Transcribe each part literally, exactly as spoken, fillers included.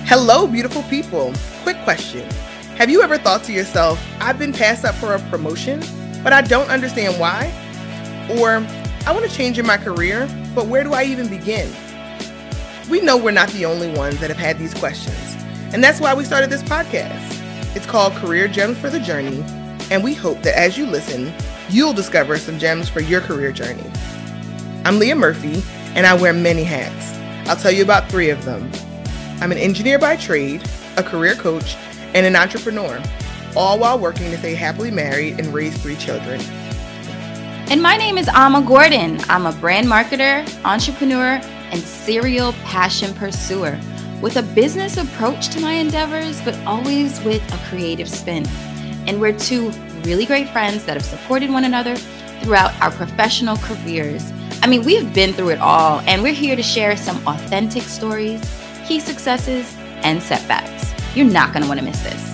Hello, beautiful people. Quick question. Have you ever thought to yourself, I've been passed up for a promotion, but I don't understand why? Or, I want to change in my career, but where do I even begin? We know we're not the only ones that have had these questions, and that's why we started this podcast. It's called Career Gems for the Journey, and we hope that as you listen, you'll discover some gems for your career journey. I'm Leah Murphy, and I wear many hats. I'll tell you about three of them. I'm an engineer by trade, a career coach, and an entrepreneur, all while working to stay happily married and raise three children. And my name is Alma Gordon. I'm a brand marketer, entrepreneur, and serial passion pursuer with a business approach to my endeavors, but always with a creative spin. And we're two really great friends that have supported one another throughout our professional careers. I mean, we've been through it all, and we're here to share some authentic stories, key successes, and setbacks. You're not going to want to miss this.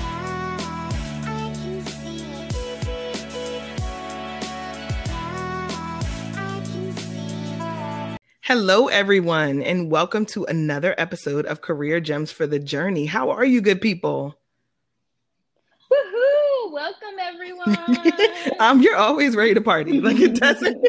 Hello, everyone, and welcome to another episode of Career Gems for the Journey. How are you, good people? Woohoo! Welcome, everyone. um, you're always ready to party. Like it doesn't.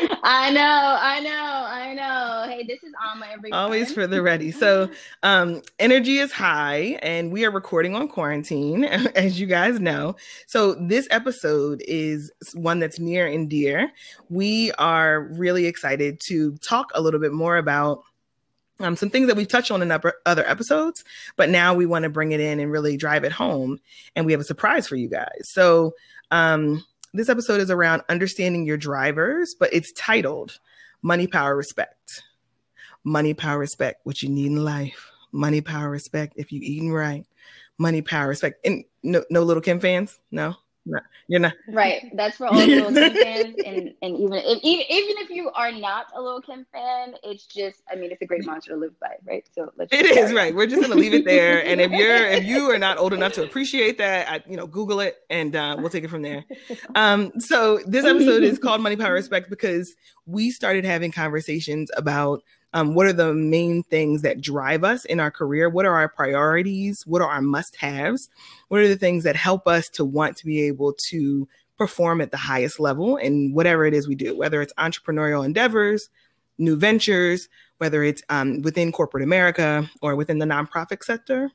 I know, I know, I know. Hey, this is Alma, everyone. Always for the ready. So, um, energy is high, and we are recording on quarantine, as you guys know. So, this episode is one that's near and dear. We are really excited to talk a little bit more about Um, some things that we've touched on in other episodes, but now we want to bring it in and really drive it home. And we have a surprise for you guys. So um, this episode is around understanding your drivers, but it's titled Money, Power, Respect. Money, power, respect, what you need in life. Money, power, respect, if you're eating right. Money, power, respect. And no, no Little Kim fans? No? No, you're not. Right. That's for all Little Kim fans. And, and even, if, even even if you are not a Little Kim fan, it's just, I mean, it's a great mantra to live by, right? So let's It is, right. We're just going to leave it there. And if you're, if you are not old enough to appreciate that, I, you know, Google it and uh, we'll take it from there. Um, so this episode is called Money, Power, Respect because we started having conversations about Um, what are the main things that drive us in our career? What are our priorities? What are our must-haves? What are the things that help us to want to be able to perform at the highest level in whatever it is we do, whether it's entrepreneurial endeavors, new ventures, whether it's um, within corporate America or within the nonprofit sector?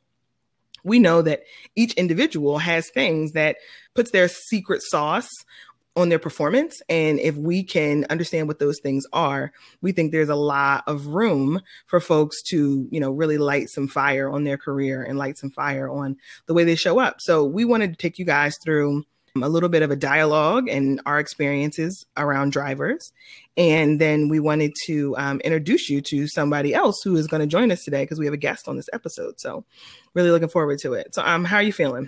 We know that each individual has things that puts their secret sauce on their performance. And if we can understand what those things are, we think there's a lot of room for folks to, you know, really light some fire on their career and light some fire on the way they show up. So we wanted to take you guys through a little bit of a dialogue and our experiences around drivers. And then we wanted to um, introduce you to somebody else who is going to join us today because we have a guest on this episode. So really looking forward to it. So um, how are you feeling?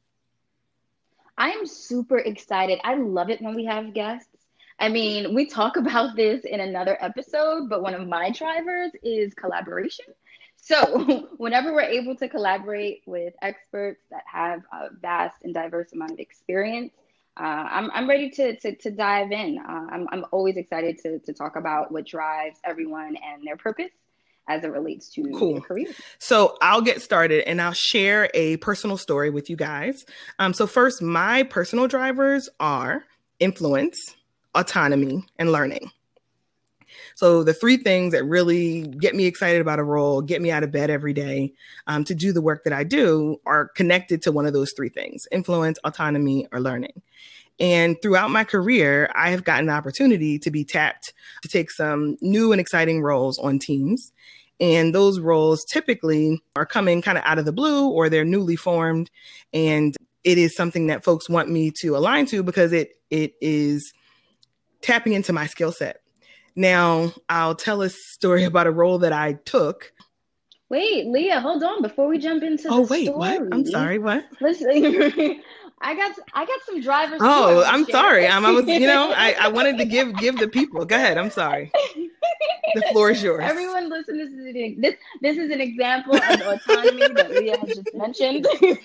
I am super excited. I love it when we have guests. I mean, we talk about this in another episode, but one of my drivers is collaboration. So whenever we're able to collaborate with experts that have a vast and diverse amount of experience, uh, I'm, I'm ready to, to, to dive in. Uh, I'm, I'm always excited to, to talk about what drives everyone and their purpose as it relates to cool. their career. So I'll get started and I'll share a personal story with you guys. Um, so first, my personal drivers are influence, autonomy, and learning. So the three things that really get me excited about a role, get me out of bed every day um, to do the work that I do are connected to one of those three things: influence, autonomy, or learning. And throughout my career, I have gotten the opportunity to be tapped to take some new and exciting roles on teams. And those roles typically are coming kind of out of the blue or they're newly formed. And it is something that folks want me to align to because it it is tapping into my skill set. Now, I'll tell a story about a role that I took. Wait, Leah, hold on. Before we jump into oh, the wait, story. what? I'm sorry, what? Listen, I got I got some drivers. Oh, I'm share. sorry. I'm, I was, you know, I, I wanted to give give the people. Go ahead. I'm sorry. The floor is yours. Everyone listen, this is an, this, this is an example of the autonomy that Leah has just mentioned,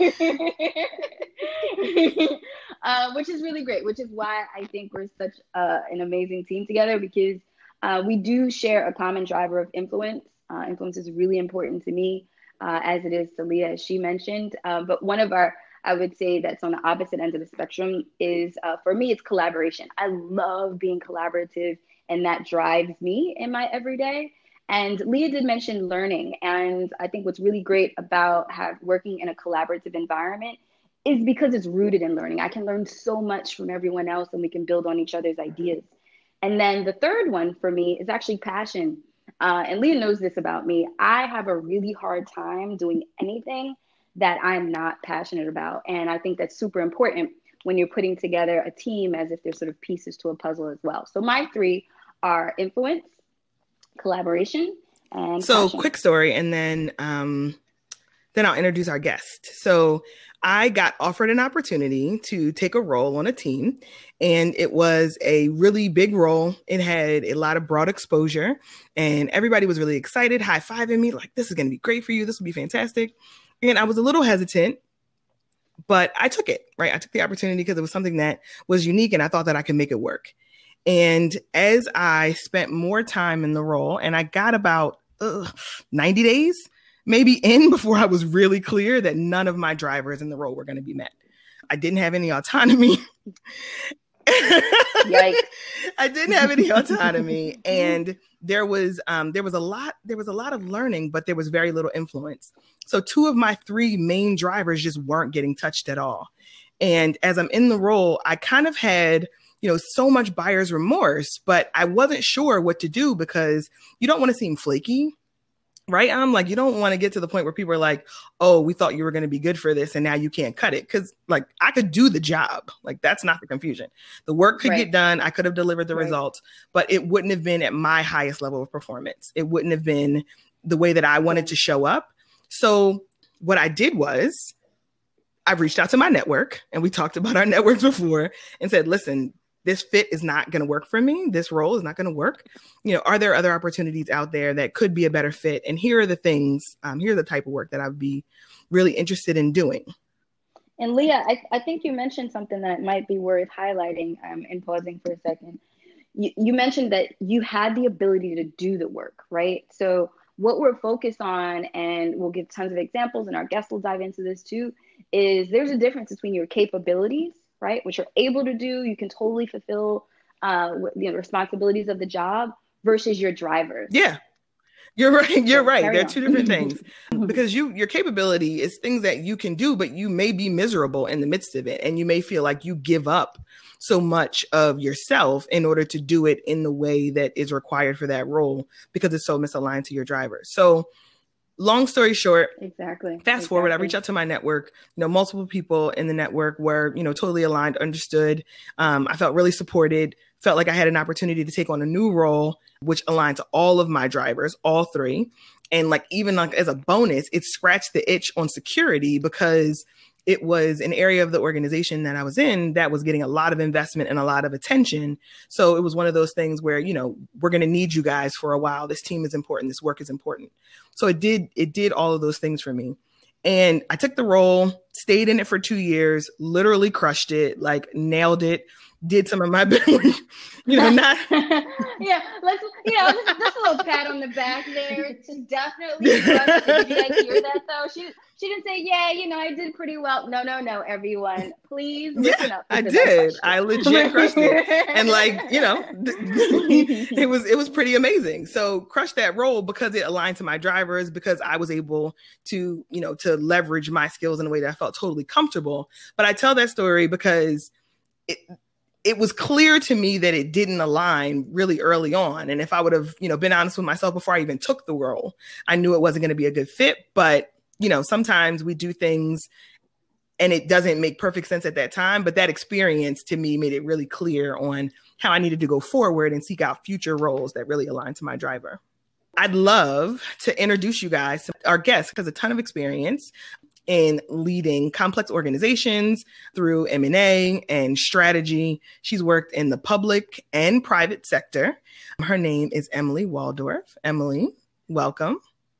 uh, which is really great, which is why I think we're such uh, an amazing team together because uh, we do share a common driver of influence. Uh, influence is really important to me. uh, as it is to Leah, as she mentioned. Uh, but one of our, I would say that's on the opposite end of the spectrum is, uh, for me, it's collaboration. I love being collaborative, and that drives me in my everyday. And Leah did mention learning. And I think what's really great about have, working in a collaborative environment is because it's rooted in learning. I can learn so much from everyone else, and we can build on each other's ideas. And then the third one for me is actually passion. Uh, and Leah knows this about me. I have a really hard time doing anything that I'm not passionate about. And I think that's super important when you're putting together a team, as if there's sort of pieces to a puzzle as well. So my three are influence, collaboration, and so passion. Quick story, and then um, then I'll introduce our guest. So I got offered an opportunity to take a role on a team, and it was a really big role. It had a lot of broad exposure, and everybody was really excited, high-fiving me, like, this is going to be great for you. This will be fantastic. And I was a little hesitant, but I took it, right? I took the opportunity because it was something that was unique, and I thought that I could make it work. And as I spent more time in the role, and I got about ugh, ninety days maybe in before I was really clear that none of my drivers in the role were going to be met. I didn't have any autonomy. Yikes. I didn't have any autonomy. And there was um, there was a lot, there was a lot of learning, but there was very little influence. So two of my three main drivers just weren't getting touched at all. And as I'm in the role, I kind of had, you know, so much buyer's remorse, but I wasn't sure what to do because you don't want to seem flaky. Right? I'm like, you don't want to get to the point where people are like, oh, we thought you were going to be good for this, and now you can't cut it. Because like I could do the job. Like that's not the confusion. The work could Right. get done. I could have delivered the Right. results, but it wouldn't have been at my highest level of performance. It wouldn't have been the way that I wanted to show up. So what I did was I reached out to my network, and we talked about our networks before, and said, listen, this fit is not going to work for me. This role is not going to work. You know, are there other opportunities out there that could be a better fit? And here are the things, um, here are the type of work that I'd be really interested in doing. And Leah, I, I think you mentioned something that might be worth highlighting um, and pausing for a second. You, you mentioned that you had the ability to do the work, right? So what we're focused on, and we'll give tons of examples, and our guests will dive into this too, is there's a difference between your capabilities, right, which you're able to do, you can totally fulfill uh, the responsibilities of the job, versus your drivers. Yeah, you're right. You're So right. carry They're on. two different things because you, your capability is things that you can do, but you may be miserable in the midst of it. And you may feel like you give up so much of yourself in order to do it in the way that is required for that role because it's so misaligned to your drivers. So long story short, Exactly. fast exactly. forward, I reached out to my network. You know, multiple people in the network were, you know, totally aligned, understood. Um, I felt really supported, felt like I had an opportunity to take on a new role, which aligned to all of my drivers, all three. And like, even like as a bonus, it scratched the itch on security because it was an area of the organization that I was in that was getting a lot of investment and a lot of attention. So it was one of those things where, you know, we're going to need you guys for a while. This team is important. This work is important. So it did, it did all of those things for me. And I took the role, stayed in it for two years, literally crushed it, like nailed it, did some of my, you know, not. Yeah, let's, you know, just, just a little pat on the back there. It's definitely crushed it. Did you guys hear that though? She she didn't say, yeah, you know, I did pretty well. No, no, no, everyone, please listen Yeah, up. I because did. crushed it. I legit crushed it. And like, you know, it was, it was pretty amazing. So crushed that role because it aligned to my drivers, because I was able to, you know, to leverage my skills in a way that I felt totally comfortable. But I tell that story because it, it was clear to me that it didn't align really early on. And if I would have, you know, been honest with myself before I even took the role, I knew it wasn't going to be a good fit. But, you know, sometimes we do things and it doesn't make perfect sense at that time. But that experience to me made it really clear on how I needed to go forward and seek out future roles that really align to my driver. I'd love to introduce you guys to our guest, because a ton of experience in leading complex organizations through M and A and strategy. She's worked in the public and private sector. Her name is Emily Waldorf. Emily, welcome.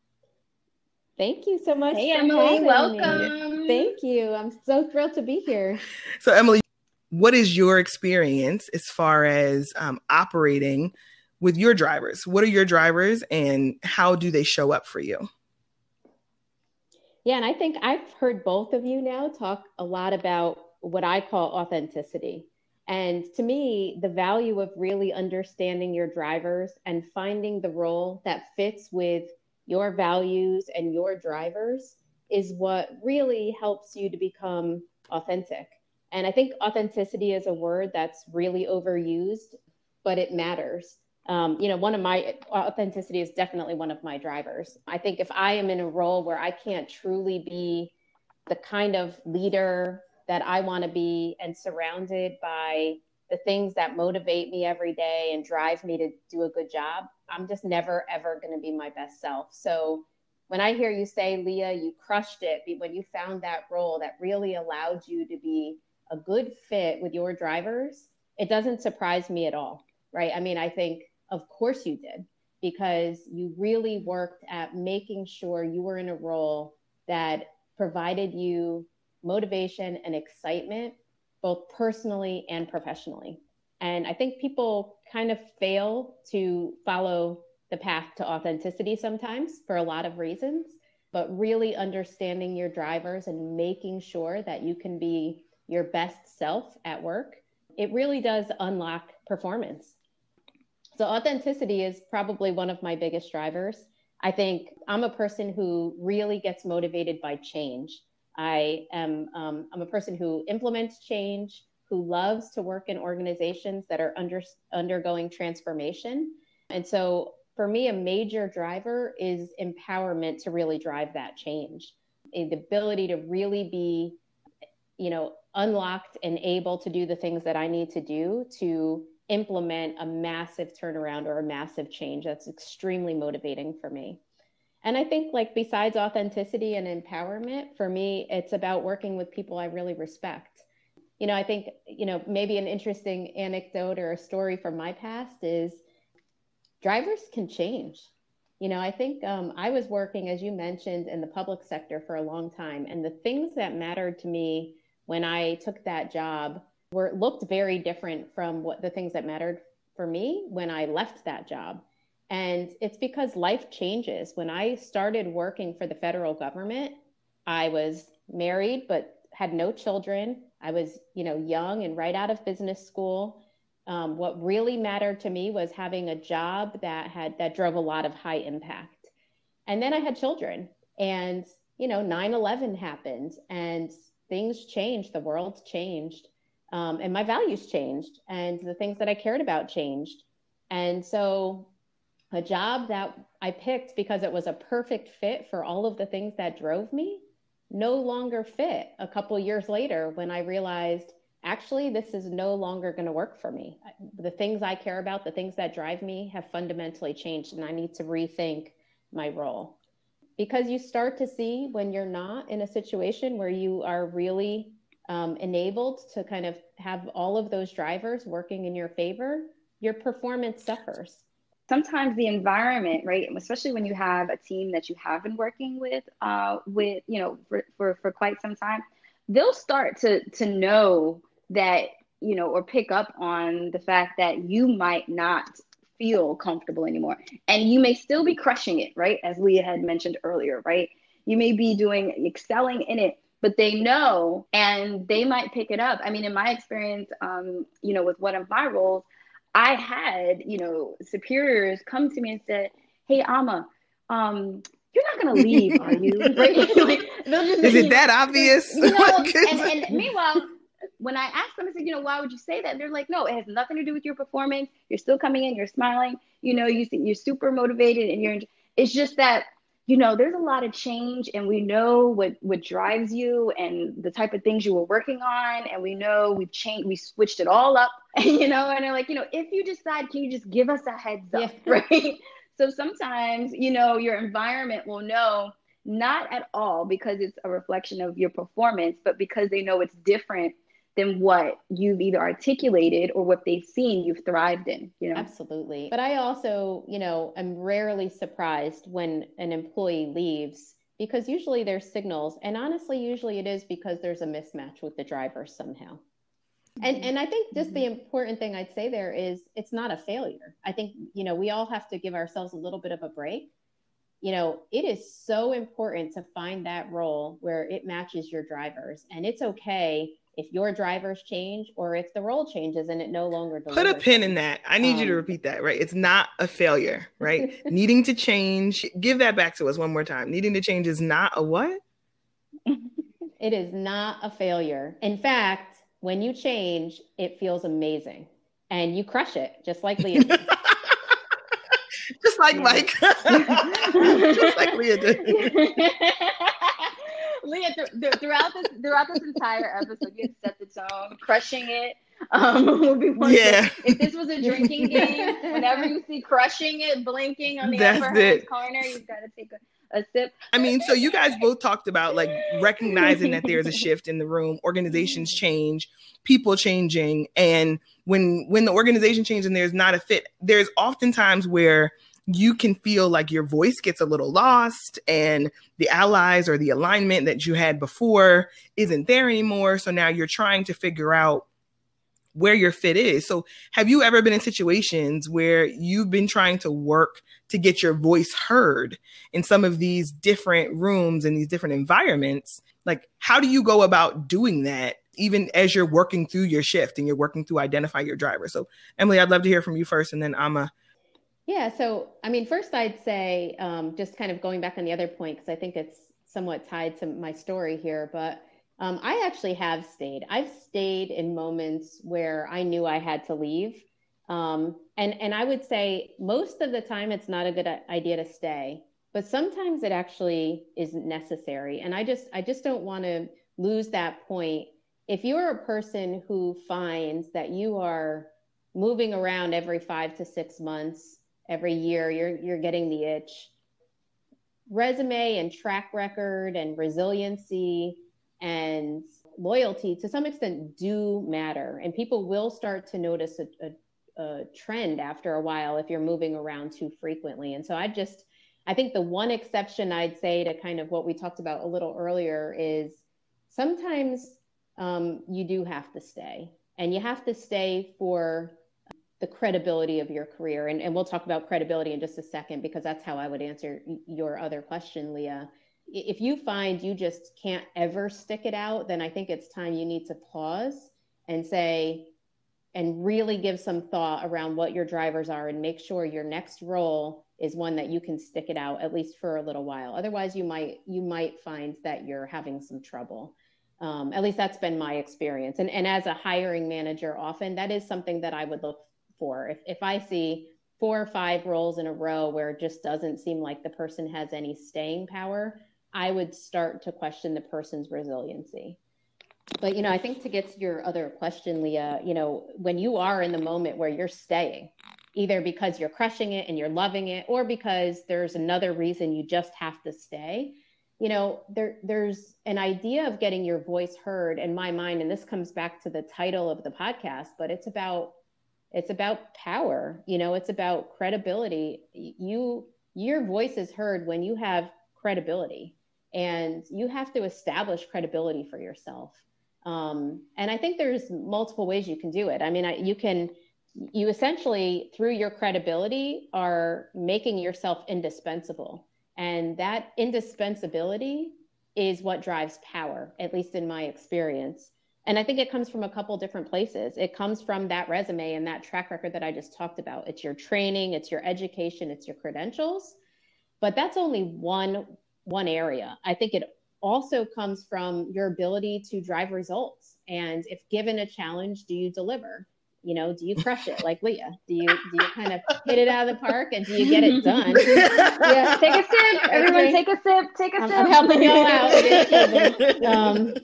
Thank you so much. Hey, for Emily, having welcome. me. Thank you. I'm so thrilled to be here. So, Emily, what is your experience as far as um, operating with your drivers? What are your drivers and how do they show up for you? Yeah, and I think I've heard both of you now talk a lot about what I call authenticity. And to me, the value of really understanding your drivers and finding the role that fits with your values and your drivers is what really helps you to become authentic. And I think authenticity is a word that's really overused, but it matters. Um, you know, one of my authenticity is definitely one of my drivers. I think if I am in a role where I can't truly be the kind of leader that I want to be and surrounded by the things that motivate me every day and drive me to do a good job, I'm just never, ever going to be my best self. So when I hear you say, Leah, you crushed it when you found that role that really allowed you to be a good fit with your drivers, it doesn't surprise me at all, right? I mean, I think, of course you did, because you really worked at making sure you were in a role that provided you motivation and excitement, both personally and professionally. And I think people kind of fail to follow the path to authenticity sometimes for a lot of reasons, but really understanding your drivers and making sure that you can be your best self at work, it really does unlock performance. So authenticity is probably one of my biggest drivers. I think I'm a person who really gets motivated by change. I am um, I'm a person who implements change, who loves to work in organizations that are under, undergoing transformation. And so for me, a major driver is empowerment to really drive that change. The ability to really be, you know, unlocked and able to do the things that I need to do to implement a massive turnaround or a massive change. That's extremely motivating for me. And I think, like, besides authenticity and empowerment, for me, it's about working with people I really respect. You know, I think, you know, maybe an interesting anecdote or a story from my past is drivers can change. You know, I think um, I was working, as you mentioned, in the public sector for a long time. And the things that mattered to me when I took that job were looked very different from what the things that mattered for me when I left that job. And it's because life changes. When I started working for the federal government, I was married, but had no children. I was, you know, young and right out of business school. Um, what really mattered to me was having a job that had, that drove a lot of high impact. And then I had children, and, you know, nine eleven happened and things changed. The world changed. Um, and my values changed, and the things that I cared about changed. And so a job that I picked because it was a perfect fit for all of the things that drove me no longer fit a couple of years later when I realized, actually, this is no longer going to work for me. The things I care about, the things that drive me have fundamentally changed, and I need to rethink my role. Because you start to see when you're not in a situation where you are really um, enabled to kind of have all of those drivers working in your favor, your performance suffers. Sometimes the environment, right, especially when you have a team that you have been working with, uh, with you know, for, for, for quite some time, they'll start to to know that, you know, or pick up on the fact that you might not feel comfortable anymore, and you may still be crushing it, right? As Leah had mentioned earlier, right? You may be doing excelling in it, but they know, and they might pick it up. I mean, in my experience, um, you know, with one of my roles, I had, you know, superiors come to me and said, "Hey, Ama, um, you're not going to leave, are you?" Right? Like, just, Is it that know, obvious? You know, and, and meanwhile, when I asked them, I said, you know, why would you say that? They're like, no, it has nothing to do with your performance. You're still coming in, you're smiling, you know, you, you're super motivated, and you're, it's just that, you know, there's a lot of change, and we know what, what drives you and the type of things you were working on. And we know we've changed, we switched it all up, you know, and they're like, you know, if you decide, can you just give us a heads up, yeah. Right? So sometimes, you know, your environment will know, not at all because it's a reflection of your performance, but because they know it's different than what you've either articulated or what they've seen you've thrived in, you know? Absolutely. But I also, you know, am rarely surprised when an employee leaves, because usually there's signals. And honestly, usually it is because there's a mismatch with the driver somehow. Mm-hmm. And and I think just mm-hmm. the important thing I'd say there is it's not a failure. I think, you know, we all have to give ourselves a little bit of a break. you know, it is so important to find that role where it matches your drivers. And it's okay if your drivers change or if the role changes and it no longer delivers. Put a pin them. in that. I need um, you to repeat that, right? It's not a failure, right? Needing to change. Give that back to us one more time. Needing to change is not a what? It is not a failure. In fact, when you change, it feels amazing and you crush it, just like Leah did. Just like yeah. Mike. Just like Leah did. Leah, th- th- throughout this throughout this entire episode, you set the tone, crushing it. Um, will be one yeah. Thing. If this was a drinking game, whenever you see crushing it, blinking on the That's upper hand corner, you've got to take a, a sip. I mean, so you guys both talked about like recognizing that there's a shift in the room, organizations change, people changing, and when when the organization changes and there's not a fit, there's oftentimes where you can feel like your voice gets a little lost and the allies or the alignment that you had before isn't there anymore. So now you're trying to figure out where your fit is. So have you ever been in situations where you've been trying to work to get your voice heard in some of these different rooms and these different environments? Like, how do you go about doing that, even as you're working through your shift and you're working through identify your driver? So Emily, I'd love to hear from you first, and then Amma. Yeah. So, I mean, first I'd say, um, just kind of going back on the other point, because I think it's somewhat tied to my story here, but um, I actually have stayed. I've stayed in moments where I knew I had to leave. Um, and, and I would say most of the time it's not a good idea to stay, but sometimes it actually is necessary. And I just, I just don't want to lose that point. If you're a person who finds that you are moving around every five to six months, every year, you're you're getting the itch. Resume and track record and resiliency and loyalty to some extent do matter. And people will start to notice a, a, a trend after a while if you're moving around too frequently. And so I just, I think the one exception I'd say to kind of what we talked about a little earlier is sometimes um, you do have to stay. And you have to stay for the credibility of your career. And, and we'll talk about credibility in just a second, because that's how I would answer your other question, Leah. If you find you just can't ever stick it out, then I think it's time you need to pause and say, and really give some thought around what your drivers are and make sure your next role is one that you can stick it out at least for a little while. Otherwise you might, you might find that you're having some trouble. Um, at least that's been my experience. And, and as a hiring manager, often that is something that I would look for. If, if I see four or five roles in a row where it just doesn't seem like the person has any staying power, I would start to question the person's resiliency. But, you know, I think to get to your other question, Leah, you know, when you are in the moment where you're staying, either because you're crushing it and you're loving it, or because there's another reason you just have to stay, you know, there, there's an idea of getting your voice heard in my mind. And this comes back to the title of the podcast, but it's about It's about power. You know, it's about credibility. You, your voice is heard when you have credibility, and you have to establish credibility for yourself. Um, and I think there's multiple ways you can do it. I mean, I, you can, you essentially through your credibility are making yourself indispensable. And that indispensability is what drives power, at least in my experience. And I think it comes from a couple different places. It comes from that resume and that track record that I just talked about. It's your training, it's your education, it's your credentials, but that's only one, one area. I think it also comes from your ability to drive results. And if given a challenge, do you deliver? You know, do you crush it like Leah? Do you, do you kind of hit it out of the park, and do you get it done? Yeah, take a sip. Everyone take a sip. Take a I'm, sip. I'm helping y'all out. um,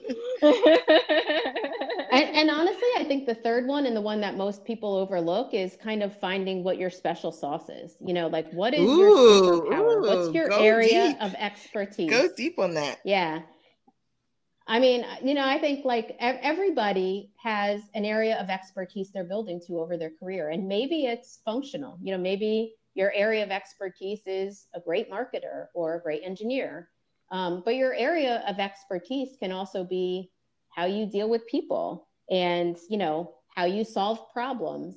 and, and honestly, I think the third one, and the one that most people overlook, is kind of finding what your special sauce is. You know, like what is ooh, your superpower? Ooh, What's your area deep. of expertise? Go deep on that. Yeah. I mean, you know, I think like everybody has an area of expertise they're building to over their career. And maybe it's functional. You know, maybe your area of expertise is a great marketer or a great engineer. Um, but your area of expertise can also be how you deal with people and, you know, how you solve problems.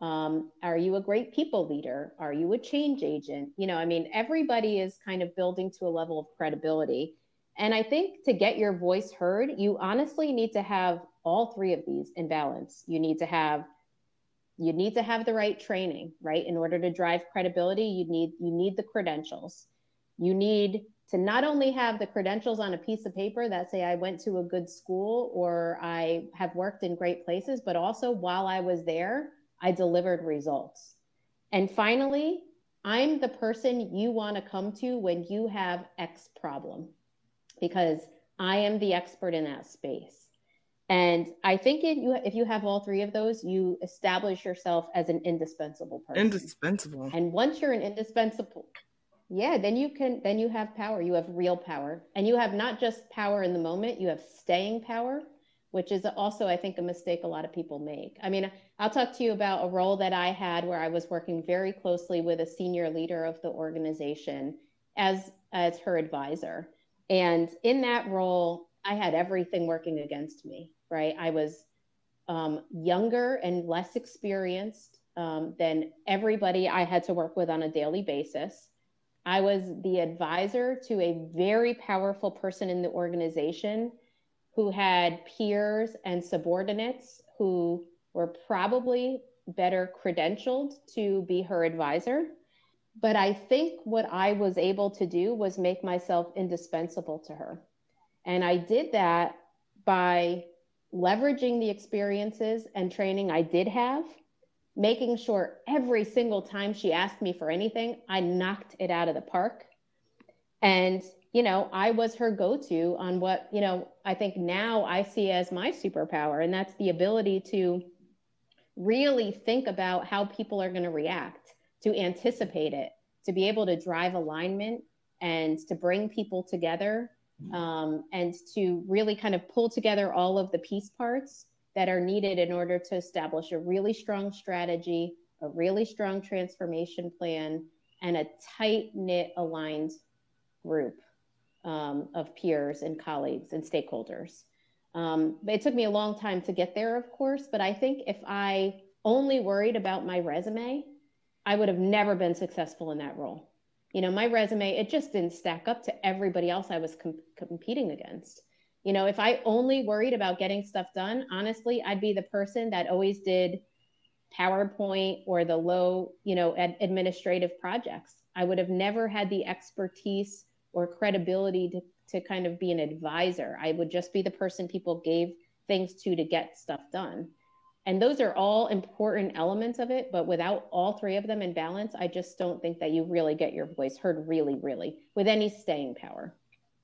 Um, are you a great people leader? Are you a change agent? You know, I mean, everybody is kind of building to a level of credibility. And I think to get your voice heard, you honestly need to have all three of these in balance. You need to have you need to have the right training, right? In order to drive credibility, you need you need the credentials. You need to not only have the credentials on a piece of paper that say I went to a good school or I have worked in great places, but also while I was there, I delivered results. And finally, I'm the person you want to come to when you have X problem, because I am the expert in that space. And I think if you, if you have all three of those, you establish yourself as an indispensable person. Indispensable. And once you're an indispensable, yeah, then you can, then you have power. You have real power. And you have not just power in the moment, you have staying power, which is also, I think, a mistake a lot of people make. I mean, I'll talk to you about a role that I had where I was working very closely with a senior leader of the organization as, as her advisor. And in that role, I had everything working against me, right? I was um, younger and less experienced um, than everybody I had to work with on a daily basis. I was the advisor to a very powerful person in the organization who had peers and subordinates who were probably better credentialed to be her advisor. But I think what I was able to do was make myself indispensable to her. And I did that by leveraging the experiences and training I did have, making sure every single time she asked me for anything, I knocked it out of the park. And, you know, I was her go-to on what, you know, I think now I see as my superpower, and that's the ability to really think about how people are going to react, to anticipate it, to be able to drive alignment and to bring people together, um, and to really kind of pull together all of the piece parts that are needed in order to establish a really strong strategy, a really strong transformation plan, and a tight-knit, aligned group um, of peers and colleagues and stakeholders. Um, it took me a long time to get there, of course, but I think if I only worried about my resume, I would have never been successful in that role. You know, my resume, it just didn't stack up to everybody else I was com- competing against. You know, if I only worried about getting stuff done, honestly, I'd be the person that always did PowerPoint or the low, you know, ad- administrative projects. I would have never had the expertise or credibility to, to kind of be an advisor. I would just be the person people gave things to to get stuff done. And those are all important elements of it, but without all three of them in balance, I just don't think that you really get your voice heard really, really with any staying power.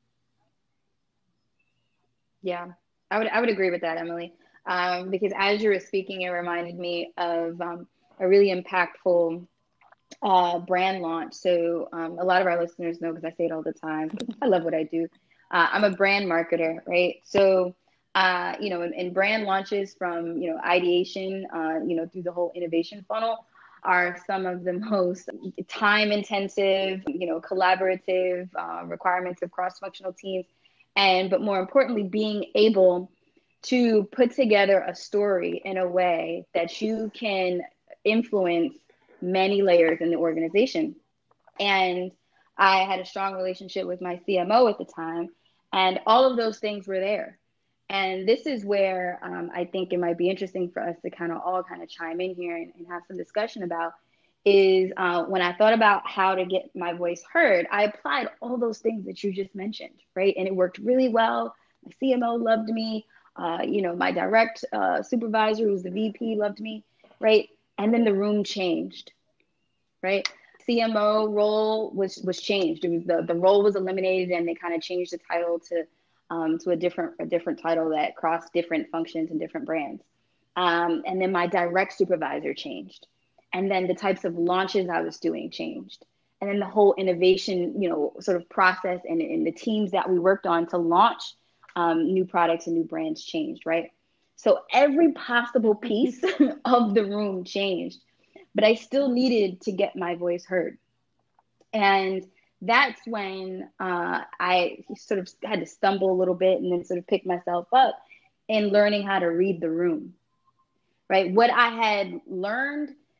Yeah, I would I would agree with that, Emily, um, because as you were speaking, it reminded me of um, a really impactful uh, brand launch. So um, a lot of our listeners know, because I say it all the time, I love what I do. Uh, I'm a brand marketer, right? So, uh, you know, in, in brand launches from, you know, ideation, uh, you know, through the whole innovation funnel are some of the most time intensive, you know, collaborative uh, requirements of cross-functional teams. And, but more importantly, being able to put together a story in a way that you can influence many layers in the organization. And I had a strong relationship with my C M O at the time, and all of those things were there. And this is where um, I think it might be interesting for us to kind of all kind of chime in here and, and have some discussion about is uh, when I thought about how to get my voice heard, I applied all those things that you just mentioned, right? And it worked really well. My C M O loved me. Uh, you know, my direct uh, supervisor, who's the V P, loved me, right? And then the room changed, right? C M O role was was changed. It was the, the role was eliminated, and they kind of changed the title to um, to a different a different title that crossed different functions and different brands. Um, and then my direct supervisor changed. And then the types of launches I was doing changed. And then the whole innovation, you know, sort of process and, and the teams that we worked on to launch um, new products and new brands changed, right? So every possible piece of the room changed, but I still needed to get my voice heard. And that's when uh, I sort of had to stumble a little bit and then sort of pick myself up in learning how to read the room, right? What I had learned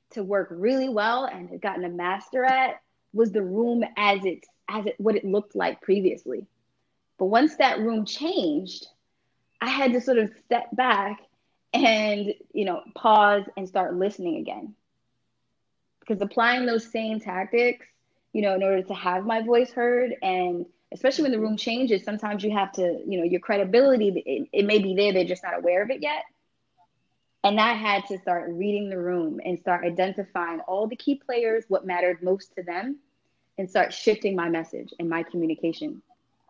to work really well and had gotten a master at was the room as it, as it, what it looked like previously. But once that room changed, I had to sort of step back and, you know, pause and start listening again. Because applying those same tactics, you know, in order to have my voice heard, and especially when the room changes, sometimes you have to, you know, your credibility, it, it may be there, they're just not aware of it yet. And I had to start reading the room and start identifying all the key players, what mattered most to them, and start shifting my message and my communication.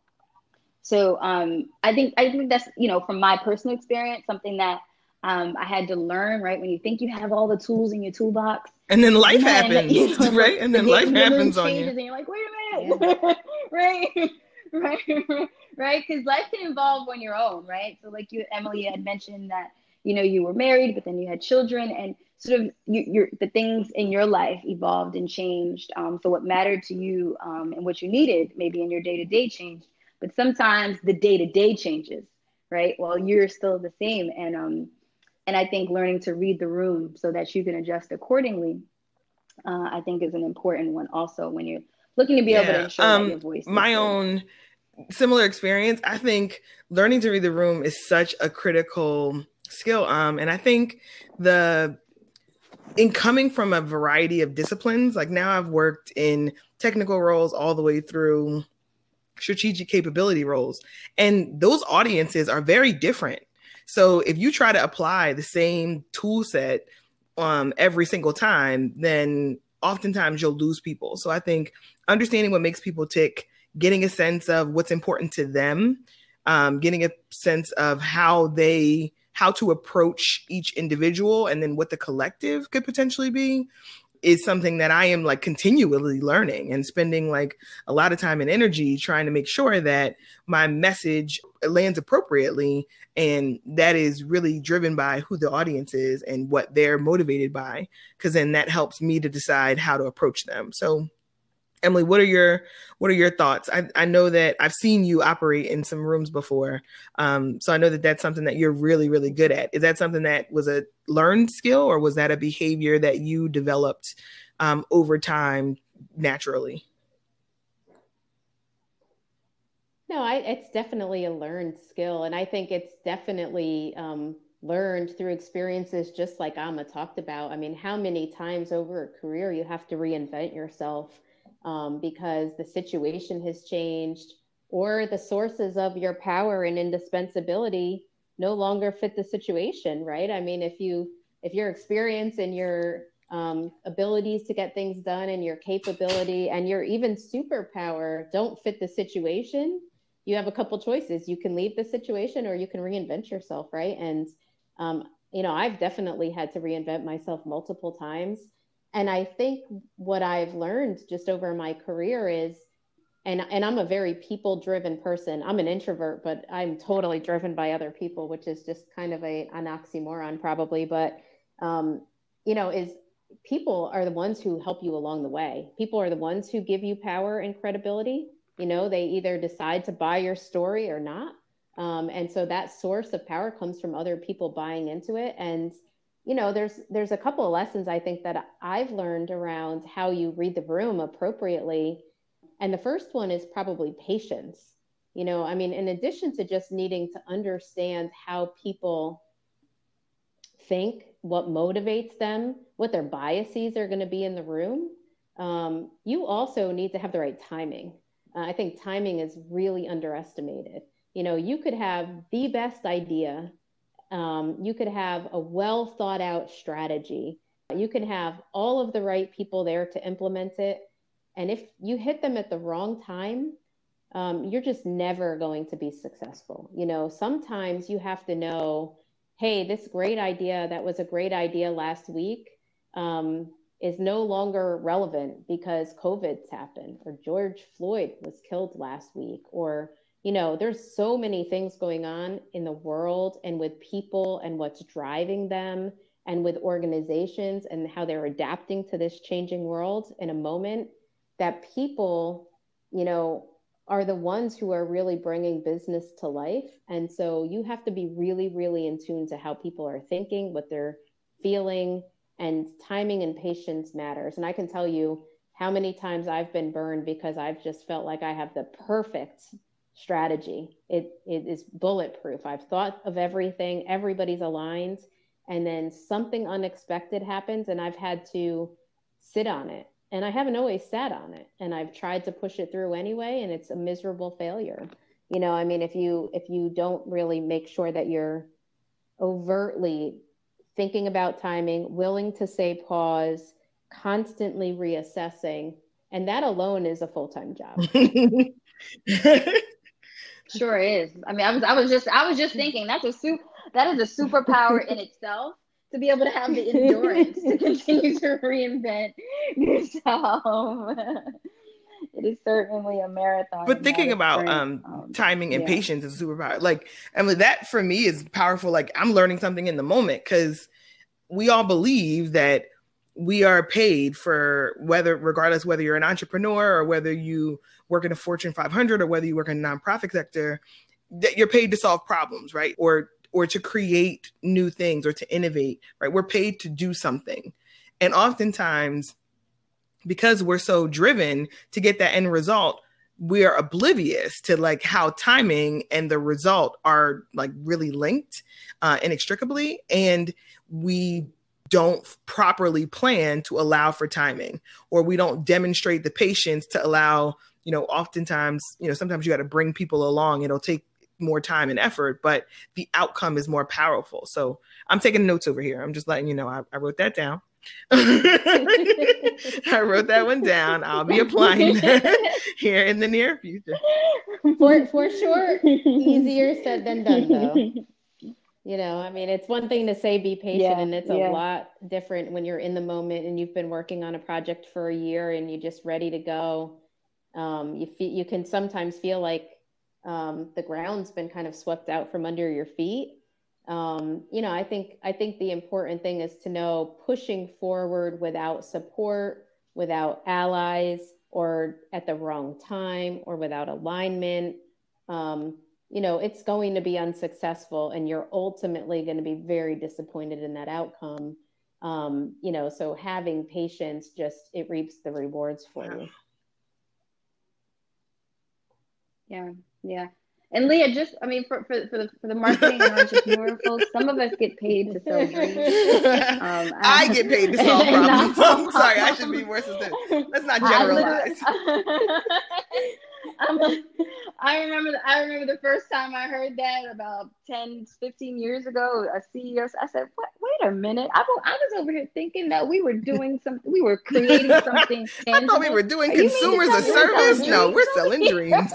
So um, I think I think that's, you know, from my personal experience, something that um, I had to learn, right? When you think you have all the tools in your toolbox. And then life and then, happens, you know, right? And then life happens on you. And you're like, wait a minute, yeah. right? right, right? Because life can evolve on your own, right? So like you, Emily, had mentioned that, you know, you were married, but then you had children, and sort of you, your the things in your life evolved and changed. Um, so what mattered to you um, and what you needed maybe in your day-to-day changed. But sometimes the day-to-day changes, right? Well, you're still the same. And um, and I think learning to read the room so that you can adjust accordingly, uh, I think is an important one also when you're looking to be yeah. able to ensure um, that your voice is my heard. own similar experience. I think learning to read the room is such a critical skill. Um, and I think the in coming from a variety of disciplines, like now I've worked in technical roles all the way through strategic capability roles, and those audiences are very different. So if you try to apply the same tool set um, every single time, then oftentimes you'll lose people. So I think understanding what makes people tick, getting a sense of what's important to them, um, getting a sense of how they, how to approach each individual, and then what the collective could potentially be, is something that I am like continually learning and spending like a lot of time and energy trying to make sure that my message lands appropriately. And that is really driven by who the audience is and what they're motivated by, because then that helps me to decide how to approach them. So Emily, what are your what are your thoughts? I, I know that I've seen you operate in some rooms before. Um, so I know that that's something that you're really, really good at. Is that something that was a learned skill, or was that a behavior that you developed um, over time naturally? No, I, it's definitely a learned skill. And I think it's definitely um, learned through experiences, just like Amma talked about. I mean, how many times over a career you have to reinvent yourself um, because the situation has changed, or the sources of your power and indispensability no longer fit the situation, right? I mean, if you if your experience and your um, abilities to get things done and your capability and your even superpower don't fit the situation, you have a couple choices. You can leave the situation or you can reinvent yourself, right? And, um, you know, I've definitely had to reinvent myself multiple times. And I think what I've learned just over my career is, and, and I'm a very people-driven person. I'm an introvert, but I'm totally driven by other people, which is just kind of a, an oxymoron probably. But, um, you know, is people are the ones who help you along the way. People are the ones who give you power and credibility. You know, they either decide to buy your story or not. Um, and so that source of power comes from other people buying into it. And, you know, there's there's a couple of lessons I think that I've learned around how you read the room appropriately. And the first one is probably patience. You know, I mean, in addition to just needing to understand how people think, what motivates them, what their biases are going to be in the room, um, you also need to have the right timing. Uh, I think timing is really underestimated. You know, you could have the best idea. Um, you could have a well thought out strategy. You can have all of the right people there to implement it. And if you hit them at the wrong time, um, you're just never going to be successful. You know, sometimes you have to know, hey, this great idea that was a great idea last week um, is no longer relevant because COVID's happened, or George Floyd was killed last week, or, you know, there's so many things going on in the world and with people and what's driving them and with organizations and how they're adapting to this changing world in a moment, that people, you know, are the ones who are really bringing business to life. And so you have to be really, really in tune to how people are thinking, what they're feeling, And timing and patience matters. And I can tell you how many times I've been burned because I've just felt like I have the perfect strategy. It, it is bulletproof. I've thought of everything, everybody's aligned, and then something unexpected happens and I've had to sit on it. And I haven't always sat on it, and I've tried to push it through anyway, and it's a miserable failure. You know, I mean, if you if you don't really make sure that you're overtly thinking about timing, willing to say pause, constantly reassessing, and that alone is a full-time job. Sure is. I mean, I was I was just I was just thinking that's a super that is a superpower in itself, to be able to have the endurance to continue to reinvent yourself. It is certainly a marathon. But thinking about um, um, timing and yeah. patience is a superpower. Like, I mean, that for me is powerful. Like, I'm learning something in the moment, because we all believe that we are paid for whether, regardless whether you're an entrepreneur or whether you work in a Fortune five hundred or whether you work in a nonprofit sector, that you're paid to solve problems, right? Or or to create new things or to innovate, right? We're paid to do something. And oftentimes, because we're so driven to get that end result, we are oblivious to like how timing and the result are like really linked uh, inextricably. And we don't properly plan to allow for timing, or we don't demonstrate the patience to allow, you know, oftentimes, you know, sometimes you got to bring people along. It'll take more time and effort, but the outcome is more powerful. So I'm taking notes over here. I'm just letting you know, I, I wrote that down. I wrote that one down. I'll be applying that here in the near future. For for sure, easier said than done, though. You know, I mean, it's one thing to say be patient, yeah, and it's a yeah. lot different when you're in the moment and you've been working on a project for a year and you're just ready to go. Um, you feel, you can sometimes feel like um, the ground's been kind of swept out from under your feet. Um, you know, I think, I think the important thing is to know pushing forward without support, without allies, or at the wrong time, or without alignment, um, you know, it's going to be unsuccessful, and you're ultimately going to be very disappointed in that outcome. Um, you know, so having patience, just, it reaps the rewards for you. Yeah. Yeah. And Leah, just, I mean, for, for, for the, for the marketing and entrepreneur folks, some of us get paid to sell dreams. Um, I get paid to solve problems. I'm sorry, I should be more specific. Let's not generalize. I'm a, I remember, the, I remember the first time I heard that about ten, fifteen years ago, a C E O, I said, what, wait a minute. I, I was over here thinking that we were doing something, we were creating something tangible. I thought we were doing consumers a service. No, we're selling dreams.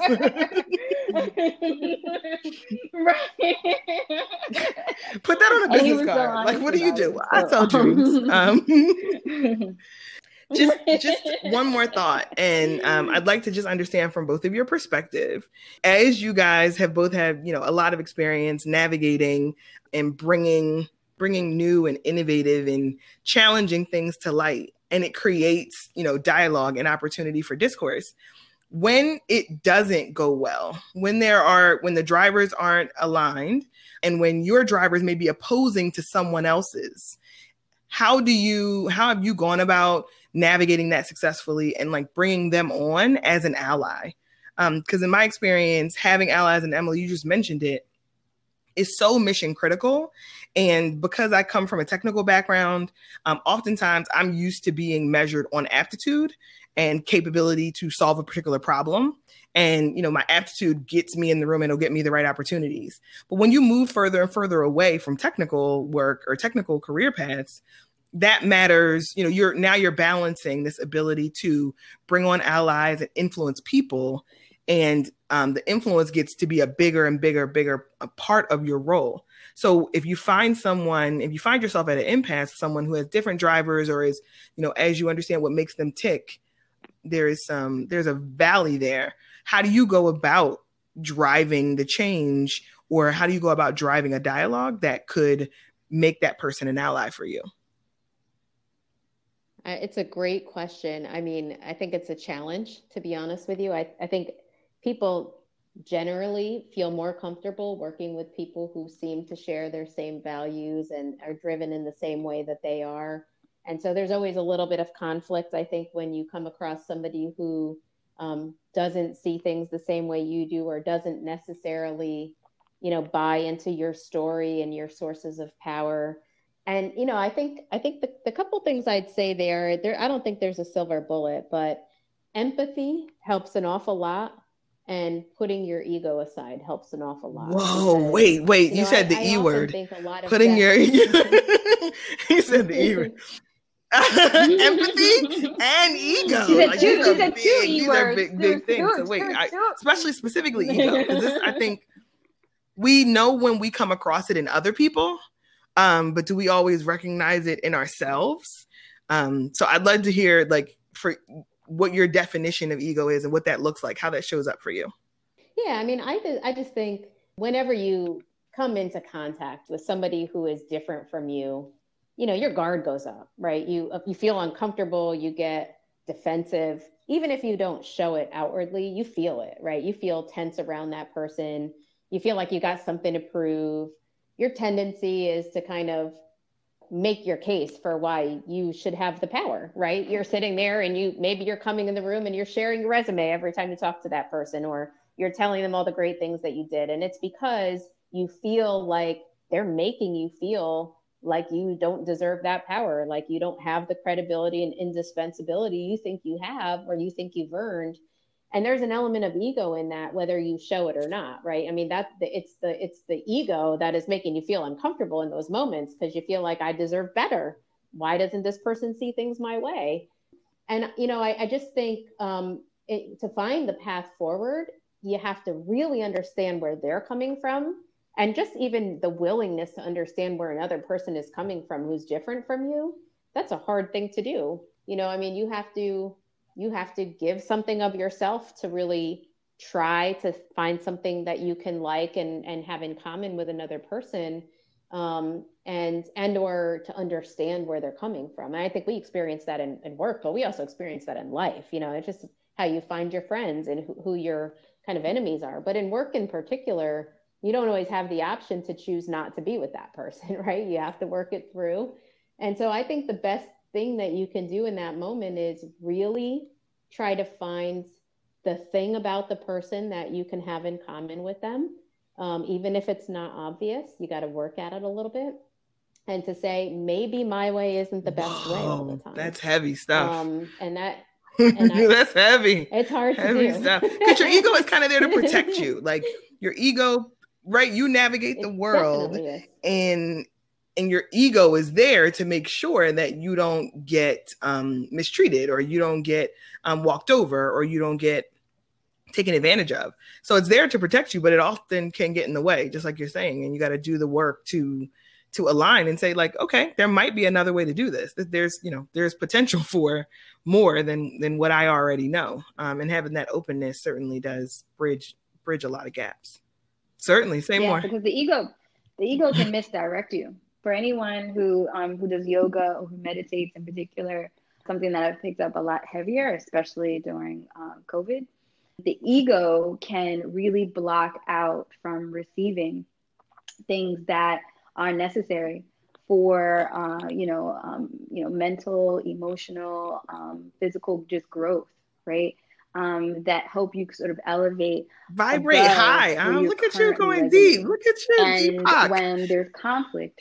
Right. Put that on a business card. Like, what do you do? I sell dreams. Um, just just one more thought, and um, I'd like to just understand from both of your perspective, as you guys have both had, you know, a lot of experience navigating and bringing bringing new and innovative and challenging things to light, and it creates, you know, dialogue and opportunity for discourse. When it doesn't go well, when there are when the drivers aren't aligned, and when your drivers may be opposing to someone else's, how do you how have you gone about navigating that successfully and like bringing them on as an ally? Um, because in my experience, having allies, and Emily, you just mentioned it, is so mission critical. And because I come from a technical background, um, oftentimes I'm used to being measured on aptitude and capability to solve a particular problem. And, you know, my aptitude gets me in the room and it'll get me the right opportunities. But when you move further and further away from technical work or technical career paths, that matters. You know, you're now you're balancing this ability to bring on allies and influence people. And um, the influence gets to be a bigger and bigger, bigger a part of your role. So if you find someone, if you find yourself at an impasse, someone who has different drivers, or is, you know, as you understand what makes them tick, there is some, there's a valley there. How do you go about driving the change, or how do you go about driving a dialogue that could make that person an ally for you? It's a great question. I mean, I think it's a challenge, to be honest with you. I, I think people generally feel more comfortable working with people who seem to share their same values and are driven in the same way that they are. And so there's always a little bit of conflict, I think, when you come across somebody who um, doesn't see things the same way you do, or doesn't necessarily, you know, buy into your story and your sources of power. And, you know, I think, I think the, the couple things I'd say there, there, I don't think there's a silver bullet, but empathy helps an awful lot. And putting your ego aside helps an awful lot. Whoa, because, wait, wait. You, you know, said I, the I E word. think a lot of putting that... your, you said the E word. Empathy and ego. She said like, two, these she are said big, two these E are words. big, big things. So wait, I, especially specifically ego, because this, I think we know when we come across it in other people, um, but do we always recognize it in ourselves? Um, so I'd love to hear, like, for what your definition of ego is and what that looks like, how that shows up for you. Yeah, I mean, I th- I just think whenever you come into contact with somebody who is different from you, you know, your guard goes up, right? You you feel uncomfortable, you get defensive. Even if you don't show it outwardly, you feel it, right? You feel tense around that person. You feel like you got something to prove. Your tendency is to kind of make your case for why you should have the power, right? You're sitting there and you, maybe you're coming in the room and you're sharing your resume every time you talk to that person, or you're telling them all the great things that you did. And it's because you feel like they're making you feel like you don't deserve that power, like you don't have the credibility and indispensability you think you have, or you think you've earned. And there's an element of ego in that, whether you show it or not, right? I mean, that it's the it's the ego that is making you feel uncomfortable in those moments, because you feel like, I deserve better. Why doesn't this person see things my way? And, you know, I, I just think um, it, to find the path forward, you have to really understand where they're coming from. And just even the willingness to understand where another person is coming from who's different from you, that's a hard thing to do. You know, I mean, you have to you have to give something of yourself to really try to find something that you can like and, and have in common with another person, um, and and or to understand where they're coming from. And I think we experience that in, in work, but we also experience that in life. You know, it's just how you find your friends and who, who your kind of enemies are. But in work in particular, you don't always have the option to choose not to be with that person, right? You have to work it through. And so I think the best thing that you can do in that moment is really try to find the thing about the person that you can have in common with them. Um, even if it's not obvious, you got to work at it a little bit. And to say, maybe my way isn't the best Whoa, way all the time. That's heavy stuff. Um, and that, and I, that's heavy. It's hard heavy to do. stuff. Because your ego is kind of there to protect you. Like your ego, right? You navigate the it world, and and your ego is there to make sure that you don't get um, mistreated, or you don't get um, walked over, or you don't get taken advantage of. So it's there to protect you, but it often can get in the way, just like you're saying. And you got to do the work to to align and say, like, okay, there might be another way to do this. There's, you know, there's potential for more than than what I already know. Um, and having that openness certainly does bridge bridge a lot of gaps. Certainly, say yeah, more. Because the ego, the ego can misdirect you. For anyone who um, who does yoga or who meditates in particular, something that I've picked up a lot heavier, especially during um, COVID, the ego can really block out from receiving things that are necessary for uh, you know um, you know mental, emotional, um, physical, just growth, right? Um, that help you sort of elevate, vibrate high. Um, look at you going deep. Look at you, and Deepak. When there's conflict,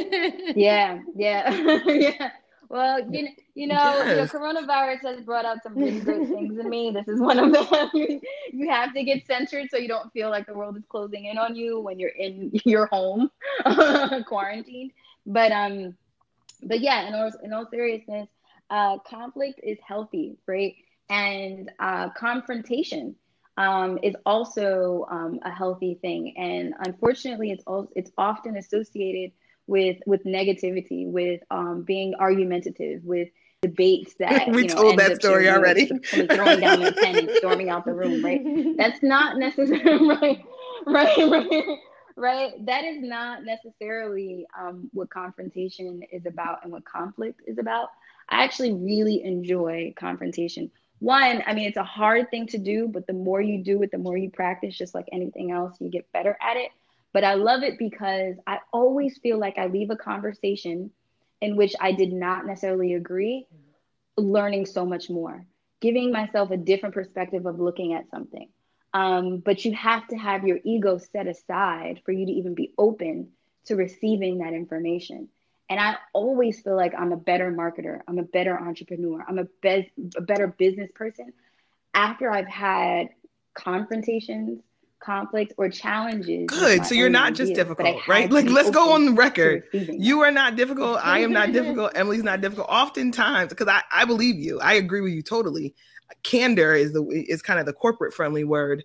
yeah, yeah, yeah. Well, you know, you know, yes. you know, coronavirus has brought out some really great things in me. This is one of them. You have to get centered so you don't feel like the world is closing in on you when you're in your home, quarantined. But um, but yeah, in all in all seriousness, uh, conflict is healthy, right? And uh, confrontation um, is also um, a healthy thing. And unfortunately, it's also, it's often associated with with negativity, with um, being argumentative, with debates that we you know, told that story already. Somebody throwing down their pen and storming out the room, right? That's not necessarily right, right, right, right. That is not necessarily um, what confrontation is about and what conflict is about. I actually really enjoy confrontation. One, I mean, it's a hard thing to do, but the more you do it, the more you practice, just like anything else, you get better at it. But I love it because I always feel like I leave a conversation in which I did not necessarily agree, learning so much more, giving myself a different perspective of looking at something. Um, but you have to have your ego set aside for you to even be open to receiving that information. And I always feel like I'm a better marketer. I'm a better entrepreneur. I'm a, be- a better business person after I've had confrontations, conflicts, or challenges. Good. So you're not just ideas, difficult, right? Like, let's go on the record. You are not difficult. I am not difficult. Emily's not difficult. Oftentimes, because I, I believe you. I agree with you totally. Candor is the is kind of the corporate friendly word.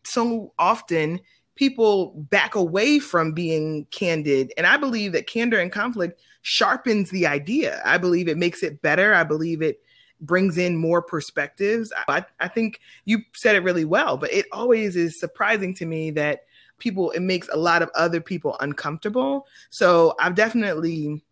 So often people back away from being candid. And I believe that candor and conflict sharpens the idea. I believe it makes it better. I believe it brings in more perspectives. I, I think you said it really well, but it always is surprising to me that people, it makes a lot of other people uncomfortable. So I've definitely,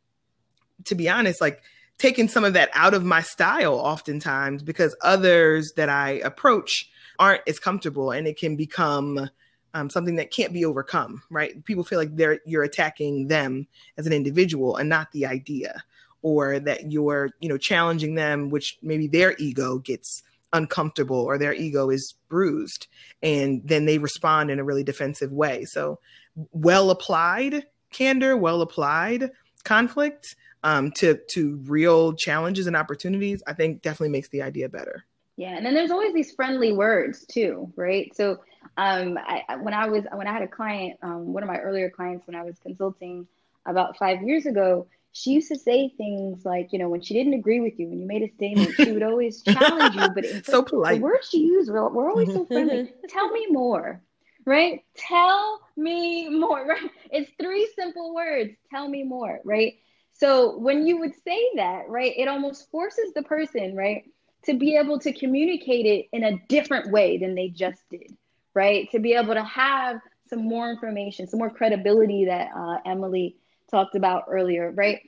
to be honest, like taken some of that out of my style oftentimes because others that I approach aren't as comfortable, and it can become um, something that can't be overcome, right? People feel like they're you're attacking them as an individual and not the idea, or that you're, you know, challenging them, which maybe their ego gets uncomfortable or their ego is bruised, and then they respond in a really defensive way. So well applied candor, well applied conflict um, to, to real challenges and opportunities, I think definitely makes the idea better. Yeah. And then there's always these friendly words too, right? So um, I, when I was, when I had a client, um, one of my earlier clients, when I was consulting about five years ago, she used to say things like, you know, when she didn't agree with you, when you made a statement, she would always challenge you. But it's so like, polite. The words she used were, were always so friendly. Tell me more, right? Tell me more, right? It's three simple words. Tell me more, right? So when you would say that, right, it almost forces the person, right, to be able to communicate it in a different way than they just did, right? To be able to have some more information, some more credibility that uh, Emily talked about earlier, right?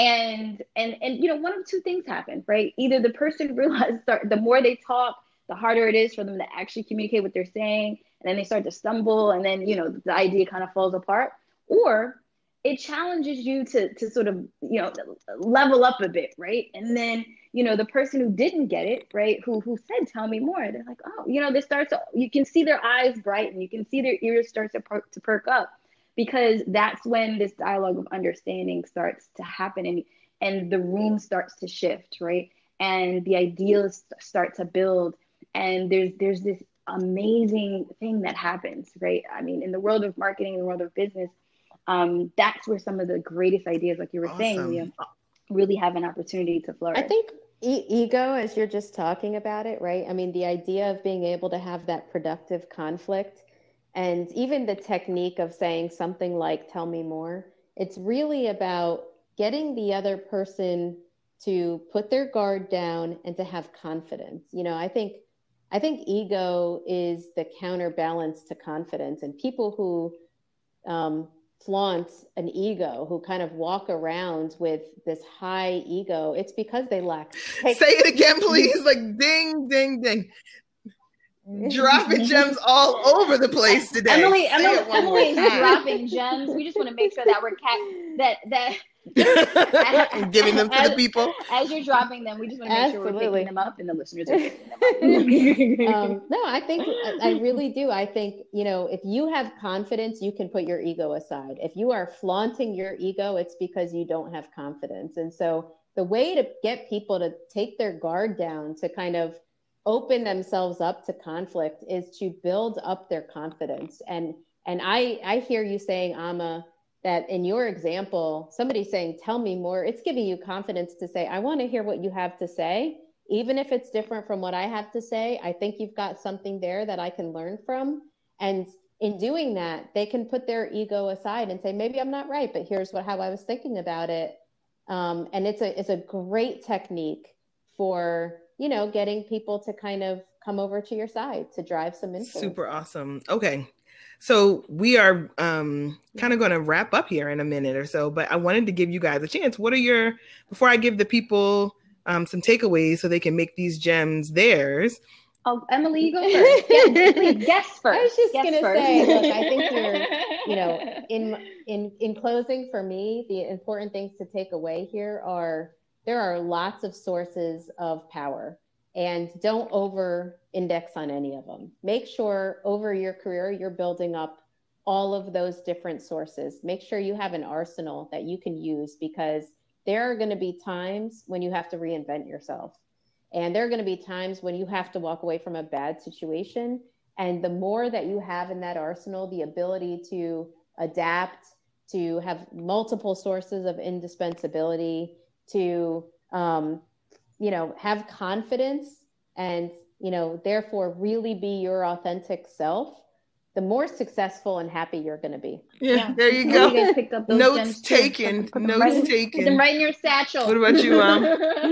And and and you know, one of two things happen, right? Either the person realizes start, the more they talk, the harder it is for them to actually communicate what they're saying, and then they start to stumble, and then you know the idea kind of falls apart, or it challenges you to to sort of you know level up a bit, right? And then you know the person who didn't get it, right, who who said tell me more, they're like, oh, you know, this starts to, you can see their eyes brighten, you can see their ears start to perk, to perk up. Because that's when this dialogue of understanding starts to happen, and, and the room starts to shift, right? And the ideas start to build. And there's there's this amazing thing that happens, right? I mean, in the world of marketing, in the world of business, um, that's where some of the greatest ideas, like you were awesome. saying, Liam, really have an opportunity to flourish. I think e- ego, as you're just talking about it, right? I mean, the idea of being able to have that productive conflict, and even the technique of saying something like, tell me more, it's really about getting the other person to put their guard down and to have confidence. You know, I think, I think ego is the counterbalance to confidence, and people who um, flaunt an ego, who kind of walk around with this high ego, it's because they lack. Say it again, please. Like ding, ding, ding. Dropping gems all over the place today. Emily, Emily, Emily is dropping gems. We just want to make sure that we're ca- that that giving them to as, the people. As you're dropping them, we just want to make Absolutely. sure we're picking them up and the listeners are picking them up. um, no, I think I really do. I think, you know, if you have confidence, you can put your ego aside. If you are flaunting your ego, it's because you don't have confidence. And so the way to get people to take their guard down, to kind of open themselves up to conflict, is to build up their confidence. And and I, I hear you saying, Amma, that in your example, somebody saying, tell me more, it's giving you confidence to say, I want to hear what you have to say. Even if it's different from what I have to say, I think you've got something there that I can learn from. And in doing that, they can put their ego aside and say, maybe I'm not right, but here's what how I was thinking about it. Um, and it's a it's a great technique for, you know, getting people to kind of come over to your side to drive some influence. Super awesome. Okay. So we are um, kind of going to wrap up here in a minute or so, but I wanted to give you guys a chance. What are your, before I give the people um, some takeaways so they can make these gems theirs, Oh, Emily, you go first. Yes, please, guess first. I was just guess gonna first. say, look, I think you're, you know, in in in closing, for me, the important things to take away here are there are lots of sources of power, and don't over index on any of them. Make sure over your career you're building up all of those different sources. Make sure you have an arsenal that you can use, because there are going to be times when you have to reinvent yourself. And there are going to be times when you have to walk away from a bad situation. And the more that you have in that arsenal, the ability to adapt, to have multiple sources of indispensability, to, um, you know, have confidence and, you know, therefore really be your authentic self, the more successful and happy you're going to be. Yeah, yeah, there you go. You guys picked up those Notes taken. Put them, Notes right, taken. Put them right in your satchel. What about you, Mom?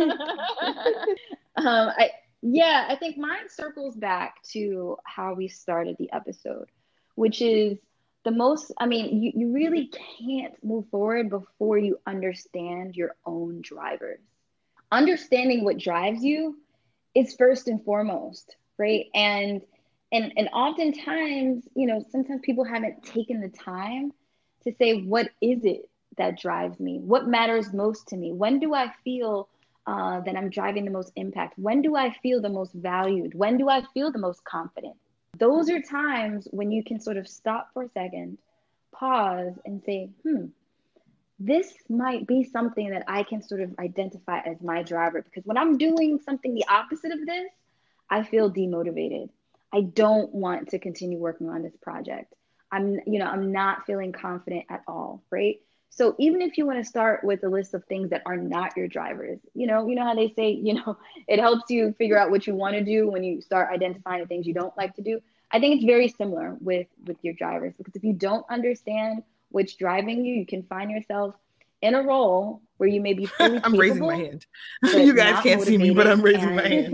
um, I, yeah, I think mine circles back to how we started the episode, which is the most, I mean, you, you really can't move forward before you understand your own drivers. Understanding what drives you is first and foremost, right? And And and oftentimes, you know, sometimes people haven't taken the time to say, what is it that drives me? What matters most to me? When do I feel uh, that I'm driving the most impact? When do I feel the most valued? When do I feel the most confident? Those are times when you can sort of stop for a second, pause and say, hmm, this might be something that I can sort of identify as my driver. Because when I'm doing something the opposite of this, I feel demotivated. I don't want to continue working on this project. I'm, you know, I'm not feeling confident at all, right? So even if you want to start with a list of things that are not your drivers, you know, you know how they say, you know, it helps you figure out what you want to do when you start identifying the things you don't like to do. I think it's very similar with, with your drivers, because if you don't understand what's driving you, you can find yourself in a role where you may be fully I'm capable, raising my hand. You guys can't see me, but I'm raising my hand.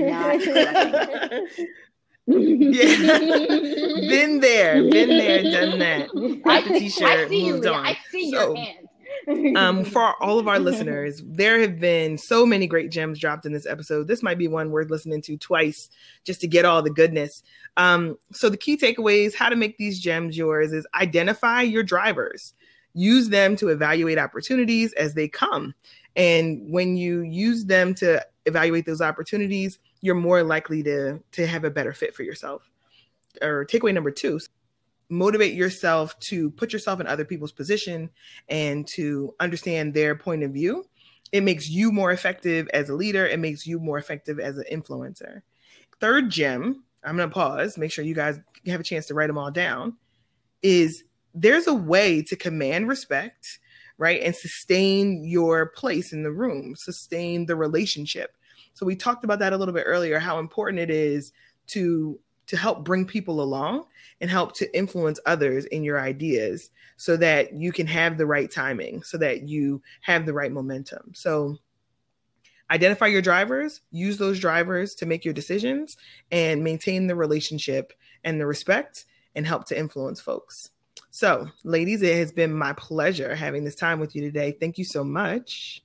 Yeah, been there, been there, done that. Got the t-shirt, I see moved you, on. I see so, your hand. um, for all of our listeners, there have been so many great gems dropped in this episode. This might be one worth listening to twice just to get all the goodness. Um, so the key takeaways, how to make these gems yours, is identify your drivers. Use them to evaluate opportunities as they come. And when you use them to evaluate those opportunities, you're more likely to, to have a better fit for yourself. Or takeaway number two, motivate yourself to put yourself in other people's position and to understand their point of view. It makes you more effective as a leader. It makes you more effective as an influencer. Third gem, I'm going to pause, make sure you guys have a chance to write them all down, is there's a way to command respect, right? And sustain your place in the room, sustain the relationship. So we talked about that a little bit earlier, how important it is to, to help bring people along and help to influence others in your ideas so that you can have the right timing, so that you have the right momentum. So identify your drivers, use those drivers to make your decisions, and maintain the relationship and the respect, and help to influence folks. So, ladies, it has been my pleasure having this time with you today. Thank you so much.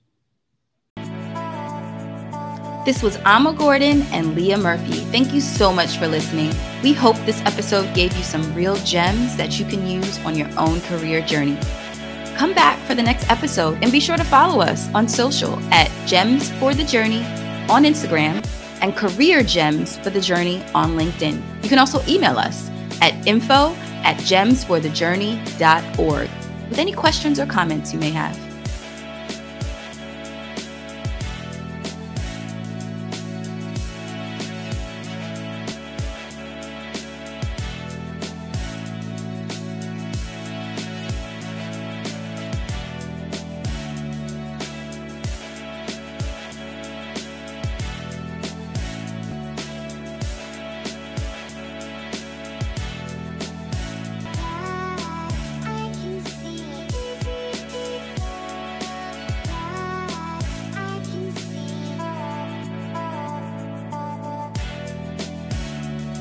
This was Ama Gordon and Leah Murphy. Thank you so much for listening. We hope this episode gave you some real gems that you can use on your own career journey. Come back for the next episode and be sure to follow us on social at Gems for the Journey on Instagram and Career Gems for the Journey on LinkedIn. You can also email us at info at gems for the journey dot org with any questions or comments you may have.